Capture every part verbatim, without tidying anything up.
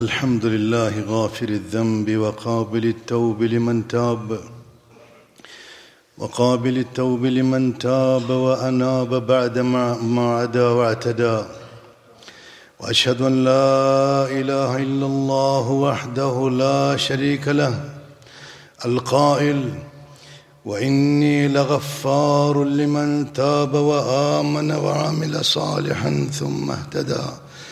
الحمد لله غافر الذنب وقابل التوب لمن تاب وقابل التوب لمن تاب وأناب بعد ما عدا واعتدى، وأشهد أن لا إله إلا الله وحده لا شريك له القائل: وإني لغفار لمن تاب وآمن وعمل صالحا ثم اهتدى.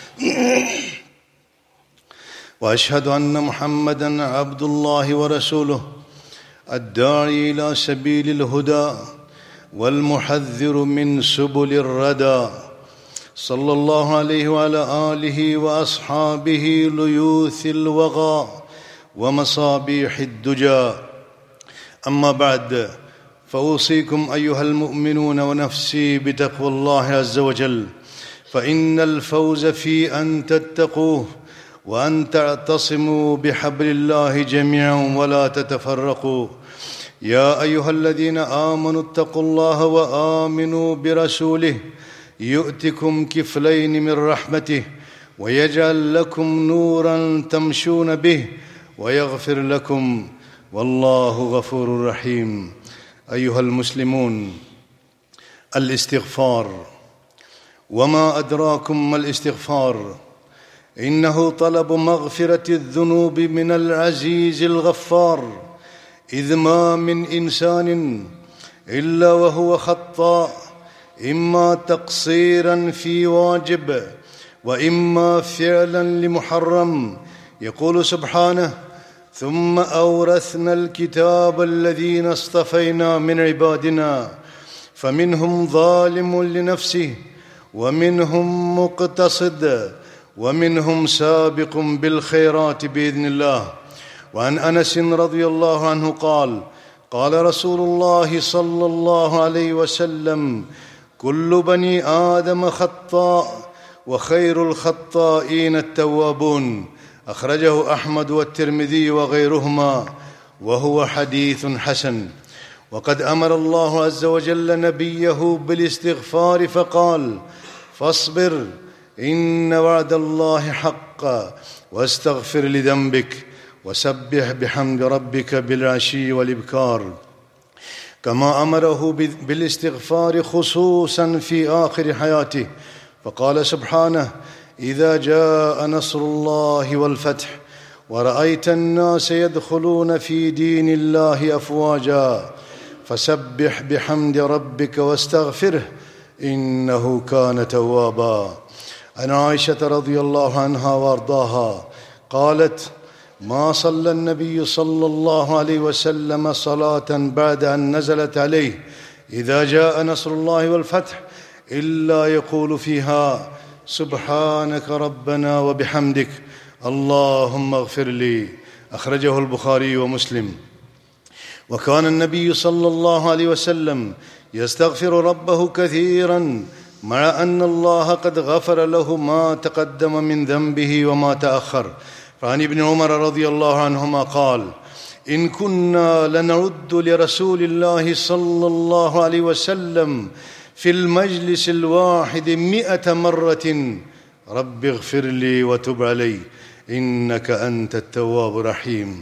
وأشهد أن محمدًا عبد الله ورسوله الداعي إلى سبيل الهدى والمحذر من سبل الردى، صلى الله عليه وعلى آله وأصحابه ليوث الوغى ومصابيح الدجى. أما بعد، فأوصيكم أيها المؤمنون ونفسي بتقوى الله عز وجل، فإن الفوز في أن تتقوه وأن تعتصموا بحبل الله جميعا ولا تتفرقوا. يا أيها الذين آمنوا اتقوا الله وآمنوا برسوله يؤتكم كفلين من رحمته ويجعل لكم نورا تمشون به ويغفر لكم، والله غفور رحيم. أيها المسلمون، الاستغفار. وما أدراكم ما الاستغفار؟ إنه طلب مغفرة الذنوب من العزيز الغفار، إذ ما من إنسان إلا وهو خطاء، إما تقصيرا في واجب وإما فعلا لمحرم. يقول سبحانه: ثم أورثنا الكتاب الذين اصطفينا من عبادنا فمنهم ظالم لنفسه ومنهم مقتصد ومنهم سابق بالخيرات بإذن الله. وعن أنس رضي الله عنه قال: قال رسول الله صلى الله عليه وسلم: كل بني آدم خطاء وخير الخطائين التوابون. أخرجه أحمد والترمذي وغيرهما، وهو حديث حسن. وقد أمر الله عز وجل نبيه بالاستغفار فقال: فاصبر إن وعد الله حق واستغفر لذنبك وسبح بحمد ربك بالعشي والإبكار. كما أمره بالاستغفار خصوصا في آخر حياته، فقال سبحانه: إذا جاء نصر الله والفتح ورأيت الناس يدخلون في دين الله أفواجا فسبح بحمد ربك واستغفره إنه كان توابا. عن عائشة رضي الله عنها وارضاها قالت: ما صلى النبي صلى الله عليه وسلم صلاة بعد أن نزلت عليه إذا جاء نصر الله والفتح إلا يقول فيها: سبحانك ربنا وبحمدك اللهم اغفر لي. أخرجه البخاري ومسلم. وكان النبي صلى الله عليه وسلم يستغفر ربه كثيرا، مع أن الله قد غفر له ما تقدم من ذنبه وما تأخر. فعن ابن عمر رضي الله عنهما قال: إن كنا لنعد لرسول الله صلى الله عليه وسلم في المجلس الواحد مئة مرة: رب اغفر لي وتب علي إنك أنت التواب الرحيم.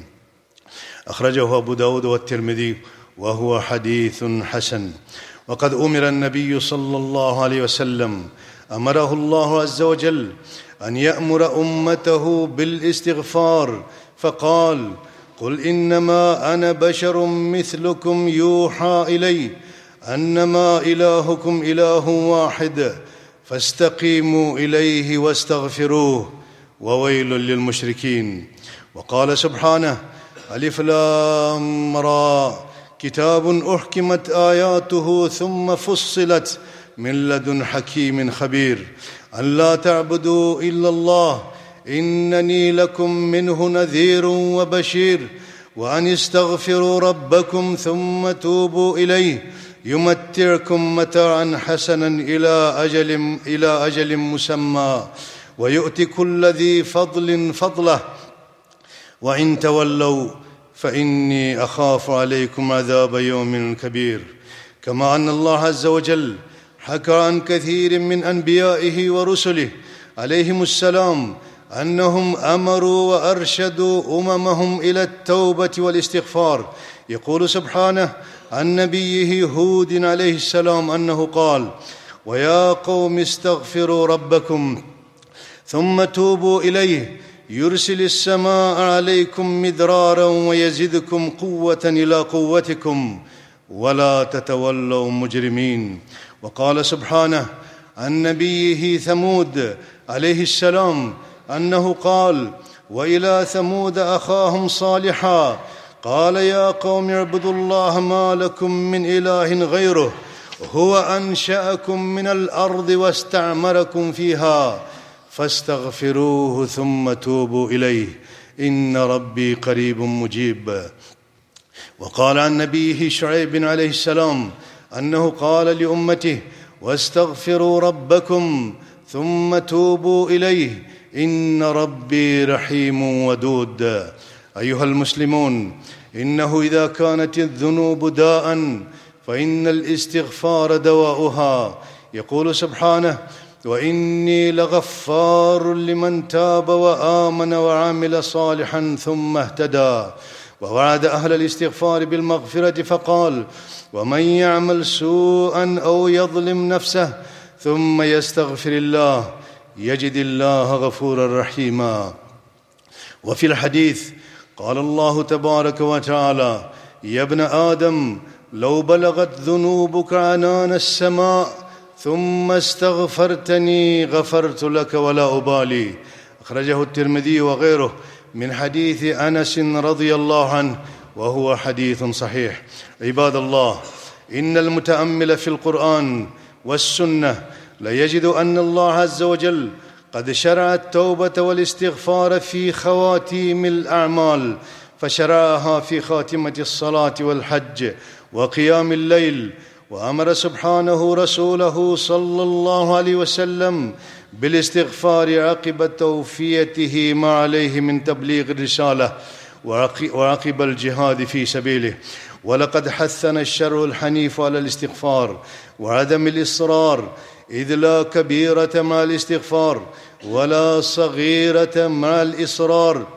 أخرجه أبو داود والترمذي، وهو حديث حسن. وقد أمر النبي صلى الله عليه وسلم أمره الله عز وجل أن يأمر أمته بالاستغفار، فقال: قل إنما أنا بشر مثلكم يوحى إلي أنما إلهكم إله واحد فاستقيموا إليه واستغفروه وويل للمشركين. وقال سبحانه: ألف لام را كتاب أحكمت آياته ثم فصلت من لدن حكيم خبير أن لا تعبدوا إلا الله إنني لكم منه نذير وبشير وأن استغفروا ربكم ثم توبوا إليه يمتعكم متاعا حسنا إلى أجل, إلى أجل مسمى ويؤتي كل ذي فضل فضله وإن تولوا فإني أخاف عليكم عذاب يوم كبير. كما أن الله عز وجل حكى عن كثير من أنبيائه ورسله عليهم السلام أنهم أمروا وأرشدوا أممهم إلى التوبة والاستغفار. يقول سبحانه عن نبيه هود عليه السلام أنه قال: ويا قوم استغفروا ربكم ثم توبوا إليه يرسل السماء عليكم مدرارا ويزدكم قوة إلى قوتكم ولا تتولوا مجرمين. وقال سبحانه عن نبيه ثمود عليه السلام أنه قال: وإلى ثمود أخاهم صالحا قال يا قوم اعبدوا الله ما لكم من إله غيره هو أنشأكم من الأرض واستعمركم فيها فاستغفروه ثم توبوا إليه إن ربي قريب مجيب. وقال عن نبيه شعيب عليه السلام أنه قال لأمته: واستغفروا ربكم ثم توبوا إليه إن ربي رحيم ودود. أيها المسلمون، إنه إذا كانت الذنوب داء فإن الاستغفار دواؤها. يقول سبحانه: وإني لغفار لمن تاب وآمن وعمل صالحا ثم اهتدى. ووعد أهل الاستغفار بالمغفرة فقال: ومن يعمل سوءا أو يظلم نفسه ثم يستغفر الله يجد الله غفورا رحيما. وفي الحديث قال الله تبارك وتعالى: يا ابن آدم لو بلغت ذنوبك عنان السماء ثم استغفرتني غفرت لك ولا أبالي. أخرجه الترمذي وغيره من حديث أنس رضي الله عنه وهو حديث صحيح. عباد الله، إن المتأمل في القرآن والسنة ليجد أن الله عز وجل قد شرع التوبة والاستغفار في خواتيم الأعمال، فشرعها في خاتمة الصلاة والحج وقيام الليل. وأمر سبحانه رسوله صلى الله عليه وسلم بالاستغفار عقب توفيته ما عليه من تبليغ الرسالة وعقب الجهاد في سبيله. ولقد حثنا الشرع الحنيف على الاستغفار وعدم الإصرار، إذ لا كبيرة مع الاستغفار ولا صغيرة مع الإصرار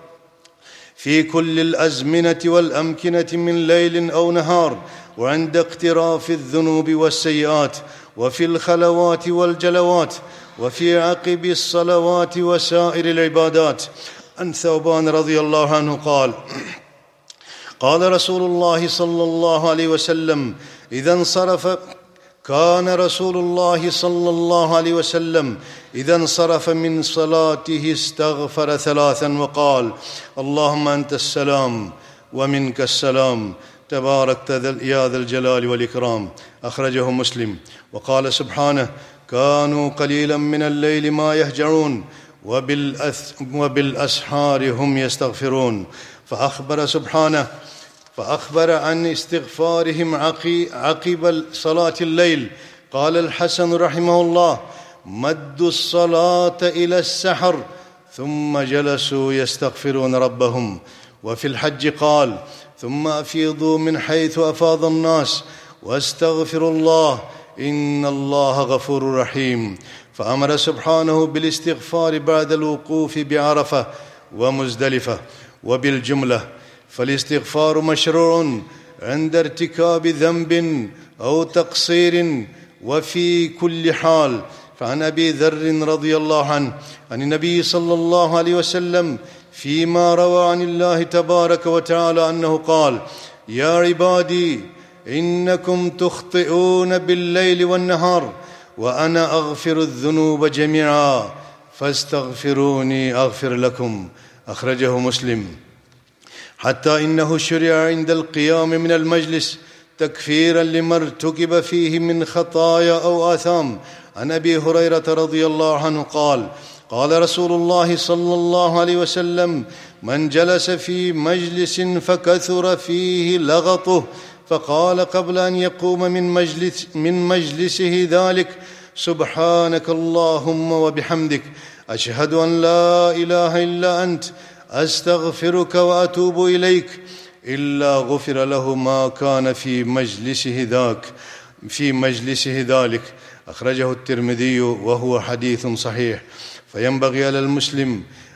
في كل الأزمنة والأمكنة من ليل أو نهار، وعند اقتراف الذنوب والسيئات، وفي الخلوات والجلوات، وفي عقب الصلوات وسائر العبادات. عن ثوبان رضي الله عنه قال: قال رسول الله صلى الله عليه وسلم إذا انصرف كان رسول الله صلى الله عليه وسلم إذا انصرف من صلاته استغفر ثلاثا وقال: اللهم أنت السلام ومنك السلام تباركت يا ذا الجلال والإكرام. أخرجه مسلم. وقال سبحانه: كانوا قليلا من الليل ما يهجعون وبالأسحار هم يستغفرون. فأخبر سبحانه فأخبر عن استغفارهم عقب صلاة الليل. قال الحسن رحمه الله: مدوا الصلاة إلى السحر ثم جلسوا يستغفرون ربهم. وفي الحج قال: ثم أفيضوا من حيث أفاض الناس واستغفروا الله إن الله غفور رحيم. فأمر سبحانه بالاستغفار بعد الوقوف بعرفة ومزدلفة. وبالجملة فالاستغفار مشروع عند ارتكاب ذنب أو تقصير وفي كل حال. فعن أبي ذر رضي الله عنه عن النبي صلى الله عليه وسلم فيما روى عن الله تبارك وتعالى أنه قال: يا عبادي إنكم تخطئون بالليل والنهار وأنا أغفر الذنوب جميعا فاستغفروني أغفر لكم. أخرجه مسلم. حتى إنه شرع عند القيام من المجلس تكفيرا لما ارتكب فيه من خطايا أو آثام. عن أبي هريرة رضي الله عنه قال: قال رسول الله صلى الله عليه وسلم: من جلس في مجلس فكثر فيه لغطه فقال قبل أن يقوم من, مجلس من مجلسه ذلك: سبحانك اللهم وبحمدك أشهد أن لا إله إلا أنت أستغفرك وأتوب إليك، إلا غفر له ما كان في مجلسه ذاك في مجلسه ذلك. أخرجه الترمذي وهو حديث صحيح. فينبغي على المسلم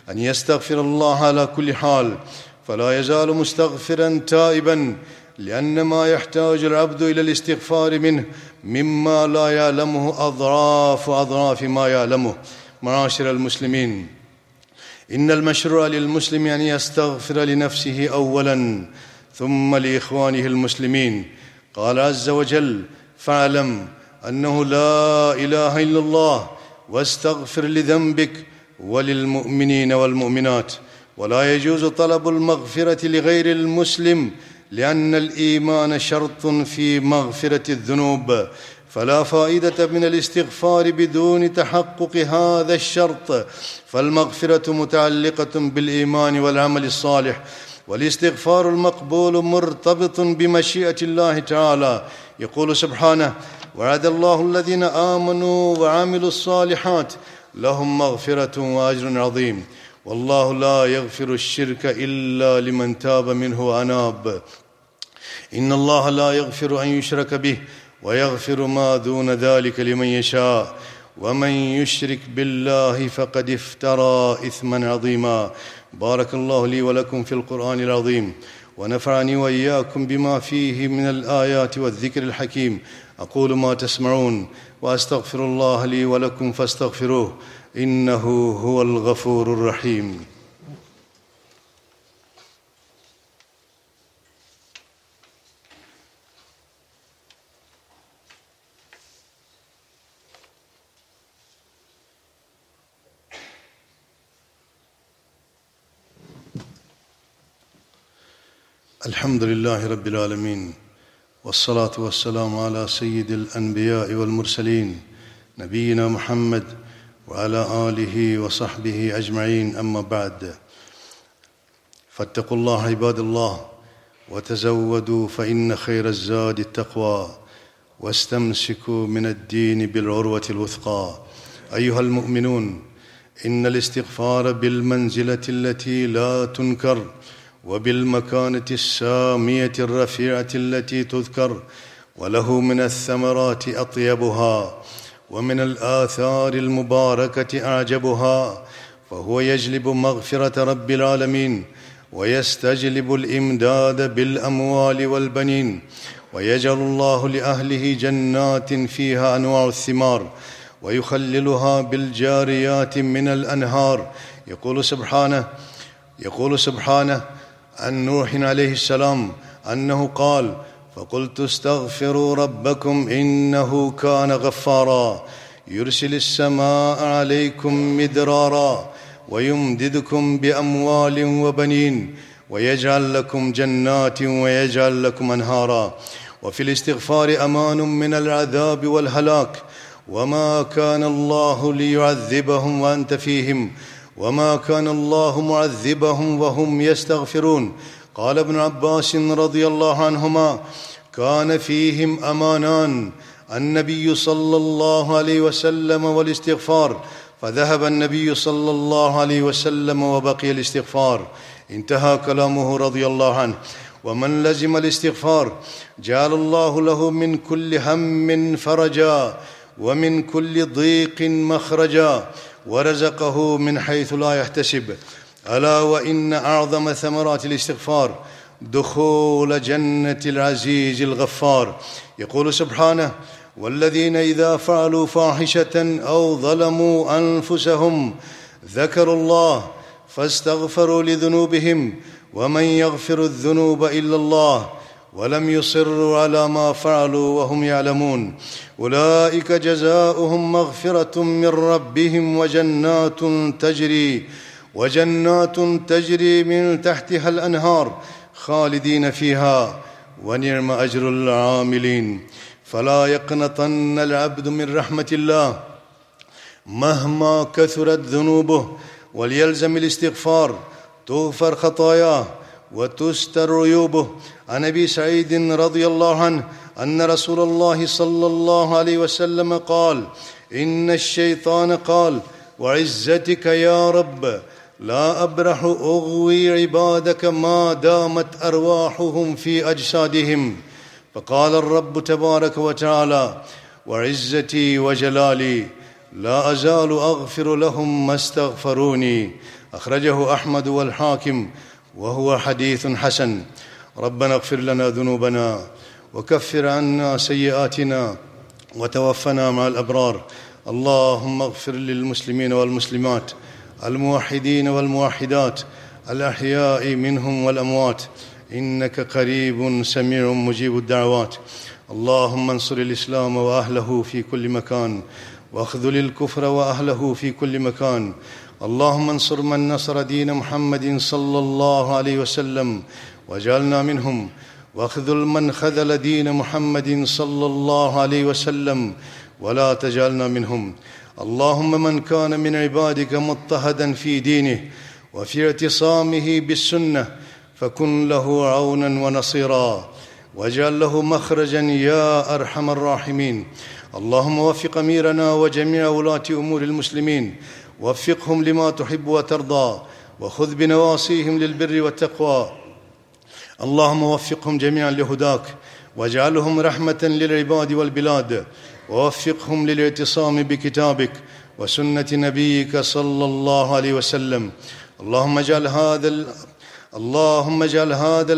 أن يستغفر الله على كل حال، فلا يزال مستغفرا تائبا، لأن ما يحتاج العبد إلى الاستغفار منه مما لا يعلمه أضعاف أضعاف ما يعلمه. معاشر المسلمين، إن المشروع للمسلم أن يستغفر لنفسه أولا ثم لإخوانه المسلمين. قال عز وجل: فاعلم أنه لا إله إلا الله واستغفر لذنبك وللمؤمنين والمؤمنات. ولا يجوز طلب المغفرة لغير المسلم، لأن الإيمان شرط في مغفرة الذنوب، فلا فائدة من الاستغفار بدون تحقق هذا الشرط، فالمغفرة متعلقة بالإيمان والعمل الصالح، والاستغفار المقبول مرتبط بمشيئة الله تعالى. يقول سبحانه: وعد الله الذين آمنوا وعملوا الصالحات لهم مغفرة وأجر عظيم، والله لا يغفر الشرك إلا لمن تاب منه وأناب. إن الله لا يغفر أن يشرك به ويغفر ما دون ذلك لمن يشاء، ومن يشرك بالله فقد افترى إثما عظيما. بارك الله لي ولكم في القرآن العظيم، ونفعني وإياكم بما فيه من الآيات والذكر الحكيم. أقول ما تسمعون، وأستغفر الله لي ولكم فاستغفروه، إنه هو الغفور الرحيم. الحمد لله رب العالمين، والصلاة والسلام على سيد الأنبياء والمرسلين نبينا محمد وعلى آله وصحبه أجمعين. أما بعد، فاتقوا الله عباد الله، وتزودوا فإن خير الزاد التقوى، واستمسكوا من الدين بالعروة الوثقى. أيها المؤمنون، إن الاستغفار بالمنزلة التي لا تنكر، وبالمكانة السامية الرفيعة التي تذكر، وله من الثمرات أطيبها، ومن الآثار المباركة أعجبها، فهو يجلب مغفرة رب العالمين، ويستجلب الإمداد بالأموال والبنين، ويجعل الله لأهله جنات فيها أنواع الثمار، ويخللها بالجاريات من الأنهار. يقول سبحانه يقول سبحانه عن نوح عليه السلام أنه قال: فقلت استغفروا ربكم إنه كان غفارا، يرسل السماء عليكم مدرارا، ويمددكم بأموال وبنين، ويجعل لكم جنات ويجعل لكم أنهارا. وفي الاستغفار أمان من العذاب والهلاك، وما كان الله ليعذبهم وأنت فيهم، وما كان الله معذبهم وهم يستغفرون. قال ابن عباس رضي الله عنهما: كان فيهم أمانان، النبي صلى الله عليه وسلم والاستغفار، فذهب النبي صلى الله عليه وسلم وبقي الاستغفار. انتهى كلامه رضي الله عنه. ومن لزم الاستغفار جعل الله له من كل هم فرجا، ومن كل ضيق مخرجا، ورزقه من حيث لا يحتسب. ألا وإن أعظم ثمرات الاستغفار دخول جنة العزيز الغفار. يقول سبحانه: والذين إذا فعلوا فاحشة أو ظلموا أنفسهم ذكروا الله فاستغفروا لذنوبهم ومن يغفر الذنوب إلا الله ولم يصروا على ما فعلوا وهم يعلمون، أولئك جزاؤهم مغفرة من ربهم وجنات تجري وجنات تجري من تحتها الأنهار خالدين فيها ونعم أجر العاملين. فلا يقنطن العبد من رحمة الله مهما كثرت ذنوبه، وليلزم الاستغفار، تغفر خطاياه وتستر عيوبه. عن أبي سعيد رضي الله عنه أن رسول الله صلى الله عليه وسلم قال: إن الشيطان قال: وعزتك يا رب لا أبرح أغوي عبادك ما دامت أرواحهم في أجسادهم. فقال الرب تبارك وتعالى: وعزتي وجلالي لا أزال أغفر لهم ما استغفروني. أخرجه أحمد والحاكم وهو حديث حسن. ربنا اغفر لنا ذنوبنا وكفر عنا سيئاتنا وتوفنا مع الأبرار. اللهم اغفر للمسلمين والمسلمات الموحدين والموحدات الأحياء منهم والأموات، إنك قريب سميع مجيب الدعوات. اللهم انصر الإسلام وأهله في كل مكان، واخذل الكفر وأهله في كل مكان. اللهم انصر من نصر دين محمد صلى الله عليه وسلم واجعلنا منهم، واخذل من خذل دين محمد صلى الله عليه وسلم ولا تجعلنا منهم. اللهم من كان من عبادك مضطهدا في دينه وفي اعتصامه بالسنة فكن له عونا ونصيرا، واجعل له مخرجا يا أرحم الراحمين. اللهم وفق أميرنا وجميع ولاة أمور المسلمين، وفقهم لما تحب وترضى، وخذ بنواصيهم للبر والتقوى. اللهم وفقهم جميعا لهداك، واجعلهم رحمة للعباد والبلاد، ووفقهم للاعتصام بكتابك وسنة نبيك صلى الله عليه وسلم. اللهم اجعل هذا اللهم اجعل هذا